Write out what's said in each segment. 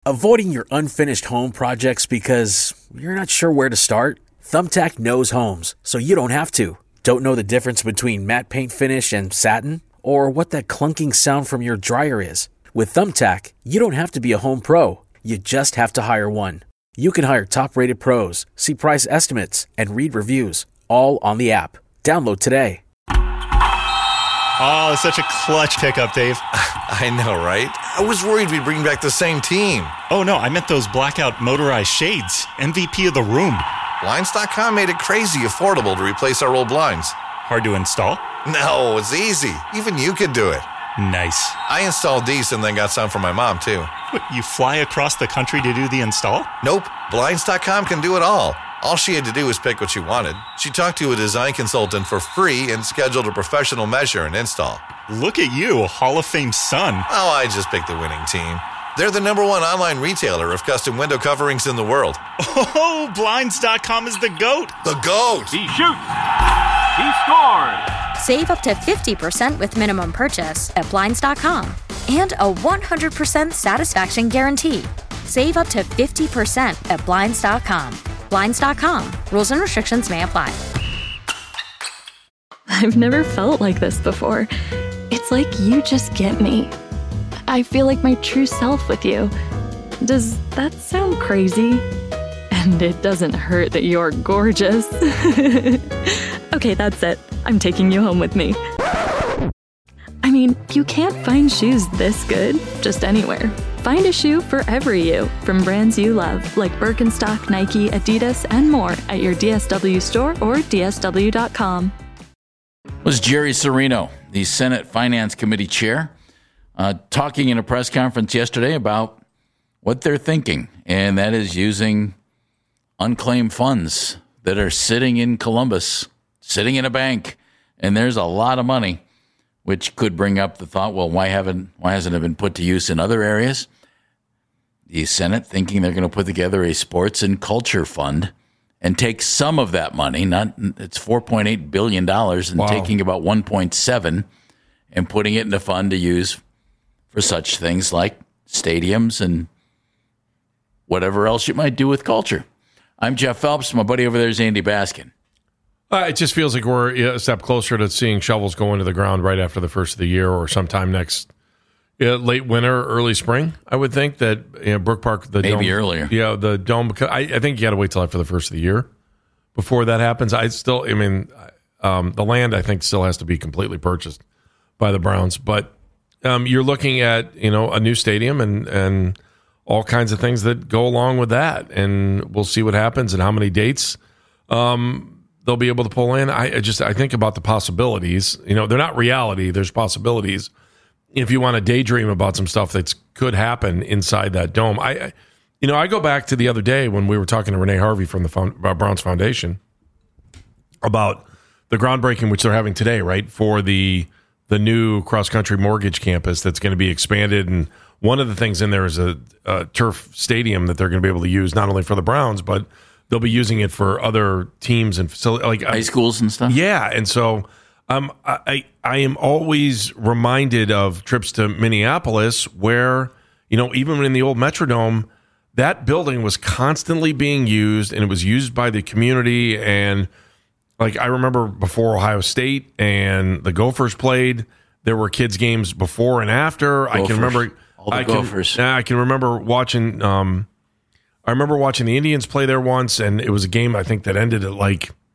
Avoiding your unfinished home projects because you're not sure where to start? Thumbtack knows homes, so you don't have to. Don't know the difference between matte paint finish and satin? Or what that clunking sound from your dryer is? With Thumbtack, you don't have to be a home pro. You just have to hire one. You can hire top-rated pros, see price estimates, and read reviews, all on the app. Download today. Oh, such a clutch pickup, Dave. I know, right? I was worried we'd bring back the same team. Oh, no, I meant those blackout motorized shades. MVP of the room. Blinds.com made it crazy affordable to replace our old blinds. Hard to install? No, it's easy. Even you could do it. Nice. I installed these and then got some for my mom, too. What, you fly across the country to do the install? Nope. Blinds.com can do it all. All she had to do was pick what she wanted. She talked to a design consultant for free and scheduled a professional measure and install. Look at you, Hall of Fame son. Oh, I just picked the winning team. They're the #1 online retailer of custom window coverings in the world. Oh, Blinds.com is the GOAT. The GOAT! He shoots. He scored. Save up to 50% with minimum purchase at Blinds.com. And a 100% satisfaction guarantee. Save up to 50% at Blinds.com. Blinds.com. Rules and restrictions may apply. I've never felt like this before. It's like you just get me. I feel like my true self with you. Does that sound crazy? And it doesn't hurt that you're gorgeous. Okay, that's it. I'm taking you home with me. I mean, you can't find shoes this good just anywhere. Find a shoe for every you from brands you love, like Birkenstock, Nike, Adidas, and more at your DSW store or DSW.com. Was Jerry Serino, the Senate Finance Committee chair, talking in a press conference yesterday about what they're thinking, and that is using unclaimed funds that are sitting in Columbus, sitting in a bank, and there's a lot of money, which could bring up the thought, well, why hasn't it been put to use in other areas? The Senate thinking they're going to put together a sports and culture fund and take some of that money, it's $4.8 billion, and Wow. taking about 1.7 and putting it in a fund to use for such things like stadiums and whatever else you might do with culture. I'm Jeff Phelps. My buddy over there is Andy Baskin. It just feels like we're a step closer to seeing shovels go into the ground right after the first of the year or sometime next late winter, early spring. I would think that Brook Park, the Maybe dome, earlier. Yeah, the dome. Because I think you got to wait till after the first of the year before that happens. The land I think still has to be completely purchased by the Browns, but you're looking at a new stadium and all kinds of things that go along with that, and we'll see what happens and how many dates they'll be able to pull in. I think about the possibilities. They're not reality. There's possibilities. If you want to daydream about some stuff that could happen inside that dome, I go back to the other day when we were talking to Renee Harvey from the Browns Foundation about the groundbreaking which they're having today, right, for the new cross-country mortgage campus that's going to be expanded. And one of the things in there is a turf stadium that they're going to be able to use not only for the Browns, but they'll be using it for other teams and facilities, like high schools and stuff. Yeah, and so I am always reminded of trips to Minneapolis where even in the old Metrodome, that building was constantly being used, and it was used by the community. And like I remember before Ohio State and the Gophers played, there were kids games before and after. Gophers. I can remember all the Gophers. I can remember watching. I remember watching the Indians play there once, and it was a game I think that ended at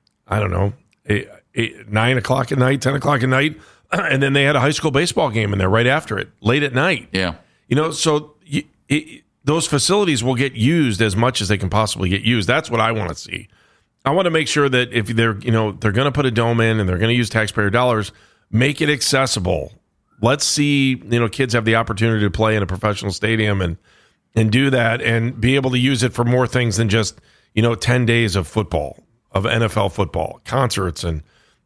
9 o'clock at night, 10 o'clock at night, and then they had a high school baseball game in there right after it, late at night. Yeah, so those facilities will get used as much as they can possibly get used. That's what I want to see. I want to make sure that if they're going to put a dome in and they're going to use taxpayer dollars, make it accessible. Let's see kids have the opportunity to play in a professional stadium and do that and be able to use it for more things than just 10 days of football, of NFL football, concerts and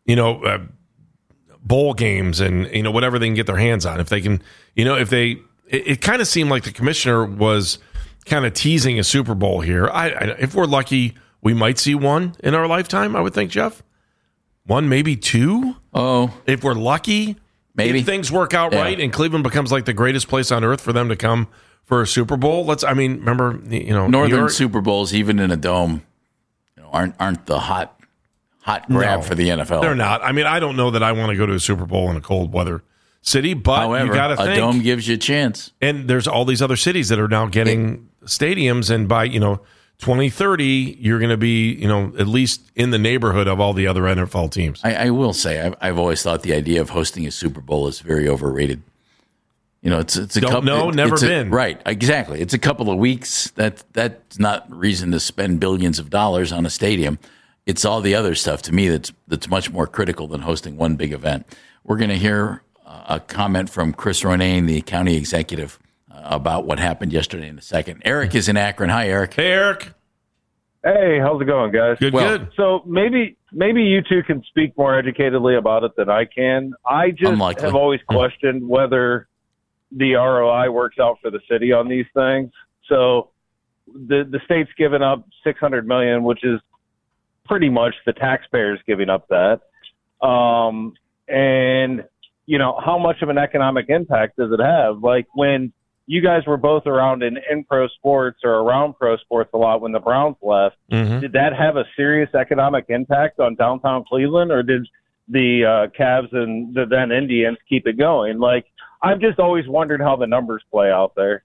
bowl games and whatever they can get their hands on. If they can, it kind of seemed like the commissioner was kind of teasing a Super Bowl here. If we're lucky, we might see one in our lifetime, I would think, Jeff. One, maybe two. Oh, if we're lucky, maybe if things work out right and Cleveland becomes like the greatest place on earth for them to come for a Super Bowl. Remember, Northern New York, Super Bowls, even in a dome, aren't the hot grab for the NFL. They're not. I don't know that I want to go to a Super Bowl in a cold weather city, but however, you got to think a dome gives you a chance. And there's all these other cities that are now getting stadiums, and by 2030, you're going to be at least in the neighborhood of all the other NFL teams. I will say I've always thought the idea of hosting a Super Bowl is very overrated. It's a couple. Never been right. Exactly. It's a couple of weeks. That's not reason to spend billions of dollars on a stadium. It's all the other stuff to me that's much more critical than hosting one big event. We're going to hear a comment from Chris Ronayne, the county executive, about what happened yesterday in a second. Eric is in Akron. Hi, Eric. Hey, Eric. Hey, how's it going, guys? Good. So maybe you two can speak more educatedly about it than I can. I just Unlikely. have always questioned whether the ROI works out for the city on these things. So the state's given up $600 million, which is pretty much the taxpayers giving up that. And how much of an economic impact does it have? Like when you guys were both around in pro sports or around pro sports a lot when the Browns left, did that have a serious economic impact on downtown Cleveland, or did the Cavs and the then Indians keep it going? Like, I've just always wondered how the numbers play out there.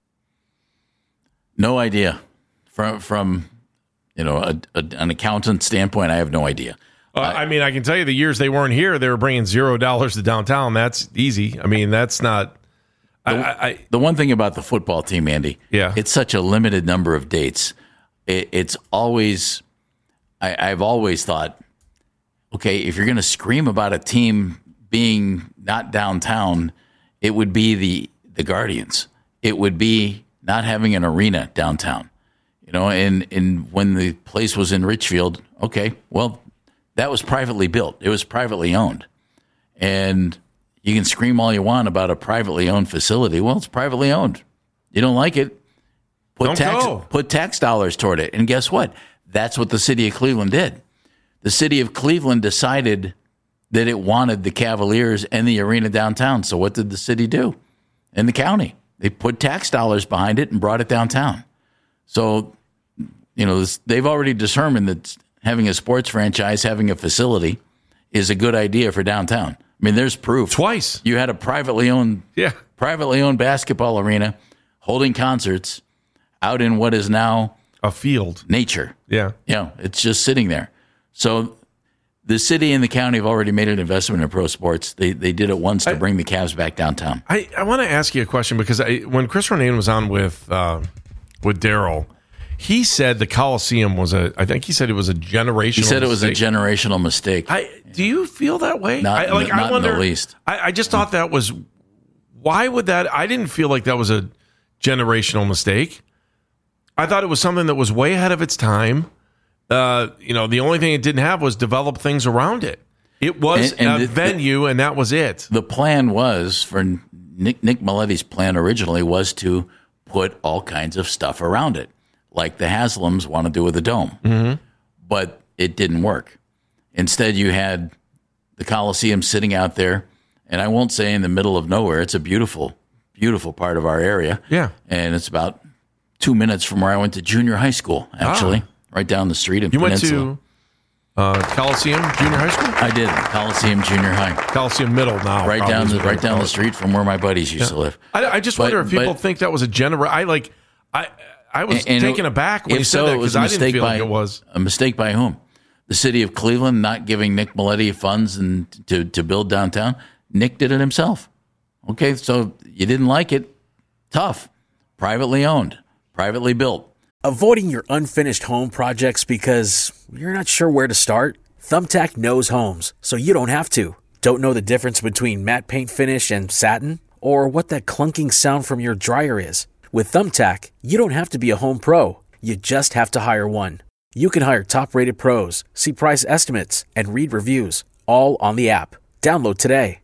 No idea. From an accountant standpoint, I have no idea. I can tell you the years they weren't here, they were bringing $0 to downtown. That's easy. That's not. The one thing about the football team, Andy, it's such a limited number of dates. It's always. I've always thought, okay, if you're going to scream about a team being not downtown, it would be the Guardians. It would be not having an arena downtown. And when the place was in Richfield, okay, well, that was privately built. It was privately owned. And you can scream all you want about a privately owned facility. Well, it's privately owned. You don't like it, put tax dollars toward it. And guess what? That's what the city of Cleveland did. The city of Cleveland decided that it wanted the Cavaliers and the arena downtown. So what did the city do? And the county, they put tax dollars behind it and brought it downtown. So, they've already determined that having a sports franchise, having a facility is a good idea for downtown. There's proof. Twice. You had a privately owned basketball arena holding concerts out in what is now a field. Nature. Yeah. It's just sitting there. So the city and the county have already made an investment in pro sports. They did it once to bring the Cavs back downtown. I want to ask you a question because when Chris Ronayne was on with Daryl, he said the Coliseum was I think he said it was a generational He said it was mistake. A generational mistake. Do you feel that way? Not in the least. I just thought that was, why would that, I didn't feel like that was a generational mistake. I thought it was something that was way ahead of its time. The only thing it didn't have was develop things around it. It was a venue, and that was it. The plan was, for Nick Milletti's plan originally was to put all kinds of stuff around it, like the Haslams want to do with the dome. Mm-hmm. But it didn't work. Instead, you had the Coliseum sitting out there, and I won't say in the middle of nowhere. It's a beautiful, beautiful part of our area. Yeah. And it's about 2 minutes from where I went to junior high school, actually, right down the street in Peninsula. You went to Coliseum Junior High School? I did. Coliseum Junior High. Coliseum Middle now. Right down the street from where my buddies used to live. I just wonder if people think that was a I was taken aback when he said that because I didn't feel like it was. A mistake by whom? The city of Cleveland not giving Nick Milletti funds to build downtown. Nick did it himself. Okay, so you didn't like it. Tough. Privately owned. Privately built. Avoiding your unfinished home projects because you're not sure where to start? Thumbtack knows homes, so you don't have to. Don't know the difference between matte paint finish and satin? Or what that clunking sound from your dryer is? With Thumbtack, you don't have to be a home pro. You just have to hire one. You can hire top-rated pros, see price estimates, and read reviews, all on the app. Download today.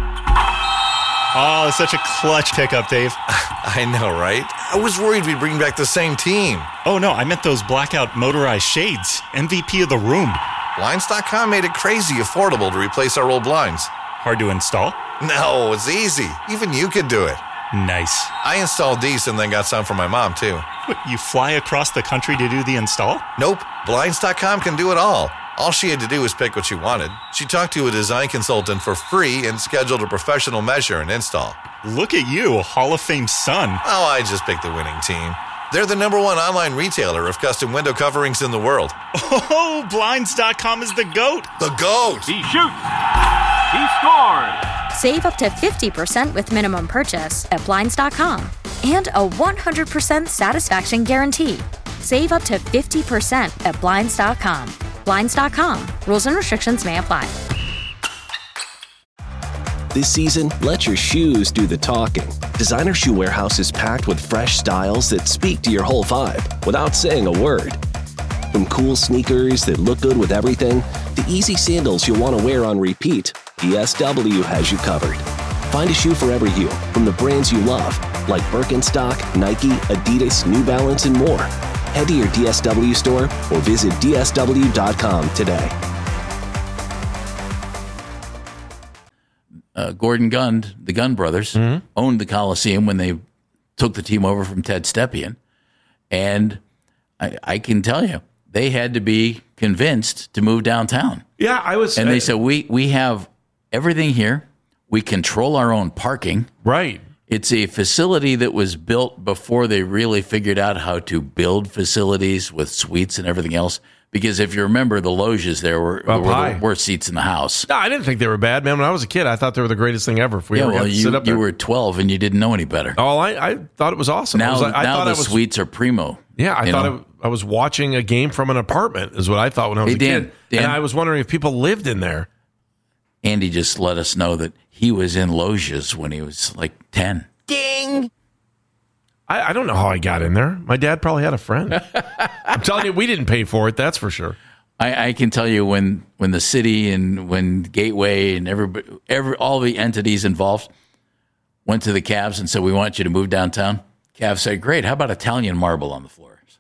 Oh, such a clutch pickup, Dave. I know, right? I was worried we'd bring back the same team. Oh, no, I meant those blackout motorized shades. MVP of the room. Blinds.com made it crazy affordable to replace our old blinds. Hard to install? No, it's easy. Even you could do it. Nice. I installed these and then got some for my mom, too. What, you fly across the country to do the install? Nope. Blinds.com can do it all. All she had to do was pick what she wanted. She talked to a design consultant for free and scheduled a professional measure and install. Look at you, Hall of Fame son. Oh, I just picked the winning team. They're the #1 online retailer of custom window coverings in the world. Oh, Blinds.com is the GOAT. The GOAT! He shoots. He scores. Save up to 50% with minimum purchase at Blinds.com. And a 100% satisfaction guarantee. Save up to 50% at Blinds.com. Blinds.com. Rules and restrictions may apply. This season, let your shoes do the talking. Designer Shoe Warehouse is packed with fresh styles that speak to your whole vibe without saying a word. From cool sneakers that look good with everything, to easy sandals you'll want to wear on repeat, DSW has you covered. Find a shoe for every you from the brands you love, like Birkenstock, Nike, Adidas, New Balance, and more. Head to your DSW store or visit DSW.com today. Gordon Gund, the Gund brothers, owned the Coliseum when they took the team over from Ted Stepien. And I can tell you, they had to be convinced to move downtown. Yeah, I was. And they said, we have everything here. We control our own parking. Right. It's a facility that was built before they really figured out how to build facilities with suites and everything else. Because if you remember, the loges there were the worst seats in the house. No, I didn't think they were bad, man. When I was a kid, I thought they were the greatest thing ever. If we ever got to sit up there. You were 12 and you didn't know any better. Oh, I thought it was awesome. Now the suites are primo. Yeah, I thought I was watching a game from an apartment is what I thought when I was a kid. Dan, and I was wondering if people lived in there. Andy just let us know that he was in loges when he was like 10. Ding! I don't know how I got in there. My dad probably had a friend. I'm telling you, we didn't pay for it. That's for sure. I can tell you when the city and when Gateway and all the entities involved went to the Cavs and said, we want you to move downtown. Cavs said, great. How about Italian marble on the floors?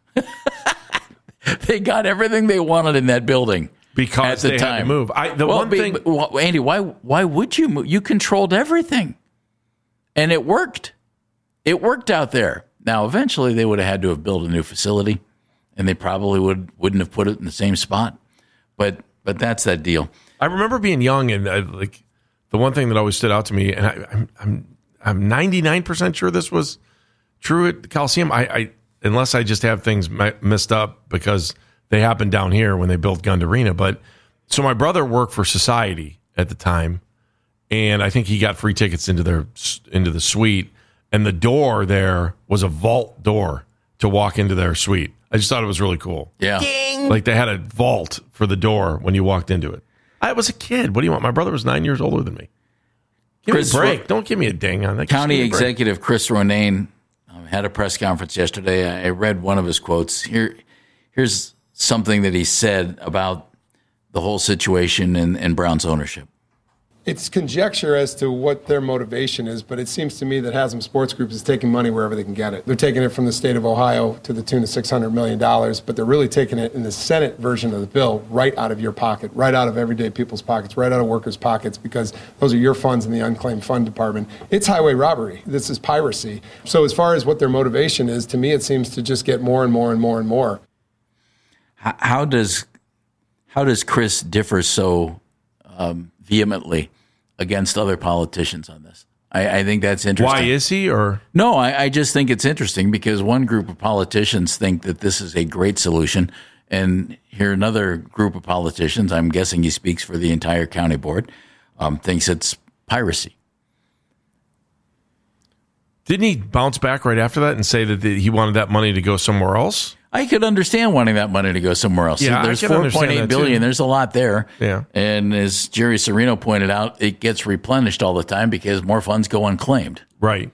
They got everything they wanted in that building because at the they time. Had to move. Andy, why would you move? You controlled everything, and it worked. It worked out there. Now, eventually, they would have had to have built a new facility, and they probably wouldn't have put it in the same spot. But that's that deal. I remember being young, and the one thing that always stood out to me, and I'm 99% sure this was true at the Coliseum. I unless I just have things messed up because they happened down here when they built Gund Arena. But so my brother worked for Society at the time, and I think he got free tickets into the suite. And the door there was a vault door to walk into their suite. I just thought it was really cool. Yeah. Ding! Like they had a vault for the door when you walked into it. I was a kid. What do you want? My brother was 9 years older than me. Give me a break. Don't give me a ding on that. County Executive Chris Ronayne had a press conference yesterday. I read one of his quotes. Here's something that he said about the whole situation and Browns ownership. It's conjecture as to what their motivation is, but it seems to me that Haslam Sports Group is taking money wherever they can get it. They're taking it from the state of Ohio to the tune of $600 million, but they're really taking it in the Senate version of the bill right out of your pocket, right out of everyday people's pockets, right out of workers' pockets, because those are your funds in the unclaimed fund department. It's highway robbery. This is piracy. So as far as what their motivation is, to me it seems to just get more and more and more and more. How does Chris differ so vehemently against other politicians on this? I think that's interesting. Why is he? Or no, I just think it's interesting because one group of politicians think that this is a great solution, and here another group of politicians, I'm guessing he speaks for the entire county board, thinks it's piracy. Didn't he bounce back right after that and say that he wanted that money to go somewhere else? I could understand wanting that money to go somewhere else. Yeah, there's $4.8 billion. There's a lot there. Yeah. And as Jerry Serino pointed out, it gets replenished all the time because more funds go unclaimed. Right.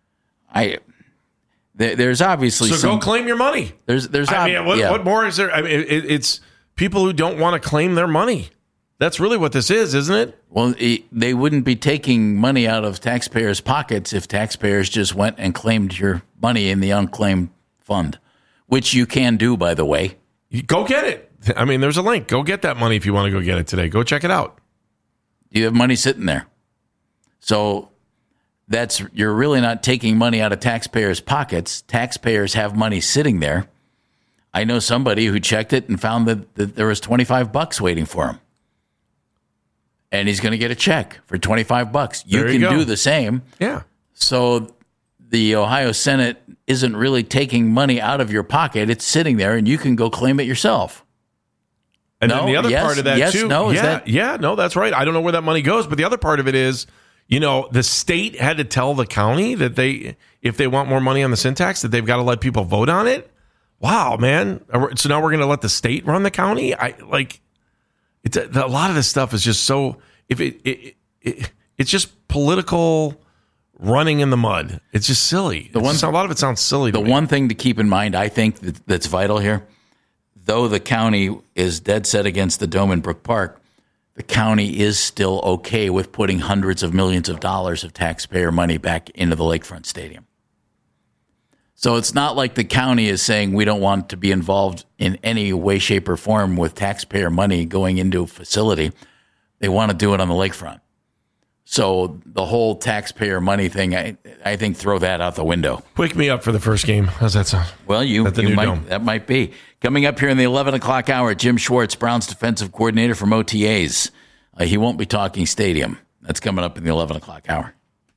There's obviously go claim your money. What more is there? I mean, it's people who don't want to claim their money. That's really what this is, isn't it? Well, they wouldn't be taking money out of taxpayers' pockets if taxpayers just went and claimed your money in the unclaimed fund. Which you can do, by the way. Go get it. I mean, there's a link. Go get that money if you want to go get it today. Go check it out. You have money sitting there. So you're really not taking money out of taxpayers' pockets. Taxpayers have money sitting there. I know somebody who checked it and found that there was $25 waiting for him. And he's going to get a check for $25. You can do the same. Yeah. So the Ohio Senate isn't really taking money out of your pocket. It's sitting there, and you can go claim it yourself. And then the other part of that, too. No, that's right. I don't know where that money goes, but the other part of it is, the state had to tell the county that if they want more money on the sin tax, that they've got to let people vote on it. Wow, man. So now we're going to let the state run the county? A lot of this stuff is just so, it's just political running in the mud. It's just silly. A lot of it sounds silly to me. The one thing to keep in mind, I think, that's vital here, though the county is dead set against the Dome in Brook Park, the county is still okay with putting hundreds of millions of dollars of taxpayer money back into the Lakefront Stadium. So it's not like the county is saying we don't want to be involved in any way, shape, or form with taxpayer money going into a facility. They want to do it on the lakefront. So the whole taxpayer money thing, I think, throw that out the window. Wake me up for the first game. How's that sound? Well, that might be. Coming up here in the 11 o'clock hour, Jim Schwartz, Browns defensive coordinator from OTAs. He won't be talking stadium. That's coming up in the 11 o'clock hour.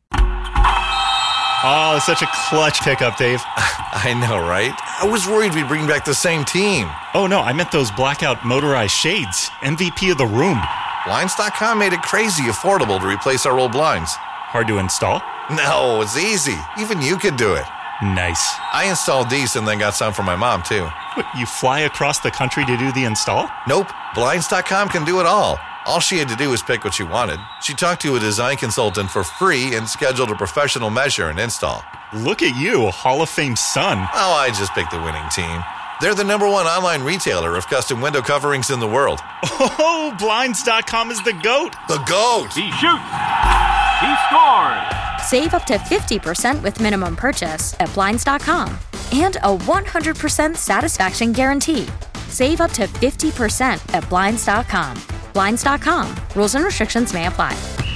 Oh, such a clutch pickup, Dave. I know, right? I was worried we'd bring back the same team. Oh, no, I meant those blackout motorized shades. MVP of the room. Blinds.com made it crazy affordable to replace our old blinds. Hard to install? No, it's easy. Even you could do it. Nice. I installed these and then got some for my mom, too. What, you fly across the country to do the install? Nope. Blinds.com can do it all. All she had to do was pick what she wanted. She talked to a design consultant for free and scheduled a professional measure and install. Look at you, a Hall of Fame son. Oh, I just picked the winning team. They're the #1 online retailer of custom window coverings in the world. Oh, Blinds.com is the GOAT. The GOAT. He shoots. He scores. Save up to 50% with minimum purchase at Blinds.com. And a 100% satisfaction guarantee. Save up to 50% at Blinds.com. Blinds.com. Rules and restrictions may apply.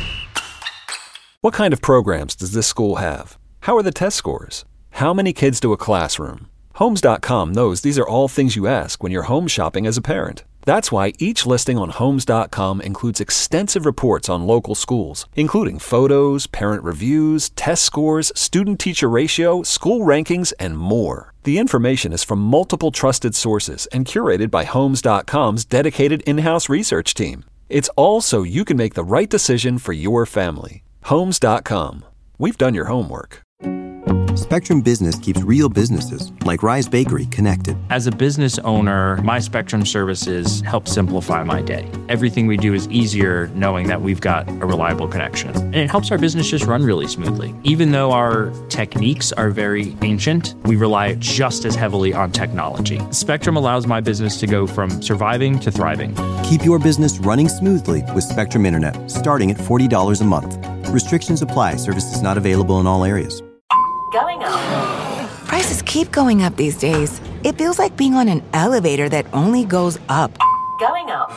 What kind of programs does this school have? How are the test scores? How many kids to a classroom? Homes.com knows these are all things you ask when you're home shopping as a parent. That's why each listing on Homes.com includes extensive reports on local schools, including photos, parent reviews, test scores, student-teacher ratio, school rankings, and more. The information is from multiple trusted sources and curated by Homes.com's dedicated in-house research team. It's all so you can make the right decision for your family. Homes.com. We've done your homework. Spectrum Business keeps real businesses, like Rise Bakery, connected. As a business owner, my Spectrum services help simplify my day. Everything we do is easier knowing that we've got a reliable connection. And it helps our business just run really smoothly. Even though our techniques are very ancient, we rely just as heavily on technology. Spectrum allows my business to go from surviving to thriving. Keep your business running smoothly with Spectrum Internet, starting at $40 a month. Restrictions apply. Services not available in all areas. Going up. Prices keep going up these days. It feels like being on an elevator that only goes up. Going up.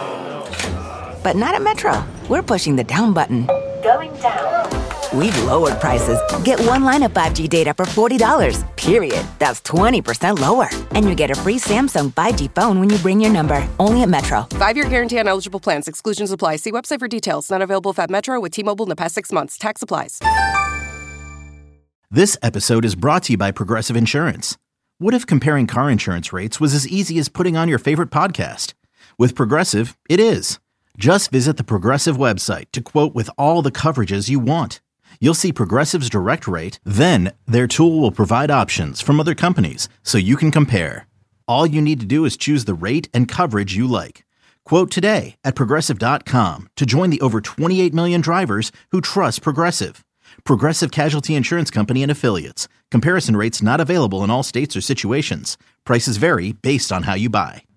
But not at Metro. We're pushing the down button. Going down. We've lowered prices. Get one line of 5G data for $40. Period. That's 20% lower. And you get a free Samsung 5G phone when you bring your number. Only at Metro. 5-year guarantee on eligible plans. Exclusions apply. See website for details. Not available at Metro with T-Mobile in the past 6 months. Tax applies. This episode is brought to you by Progressive Insurance. What if comparing car insurance rates was as easy as putting on your favorite podcast? With Progressive, it is. Just visit the Progressive website to quote with all the coverages you want. You'll see Progressive's direct rate, then their tool will provide options from other companies so you can compare. All you need to do is choose the rate and coverage you like. Quote today at Progressive.com to join the over 28 million drivers who trust Progressive. Progressive Casualty Insurance Company and Affiliates. Comparison rates not available in all states or situations. Prices vary based on how you buy.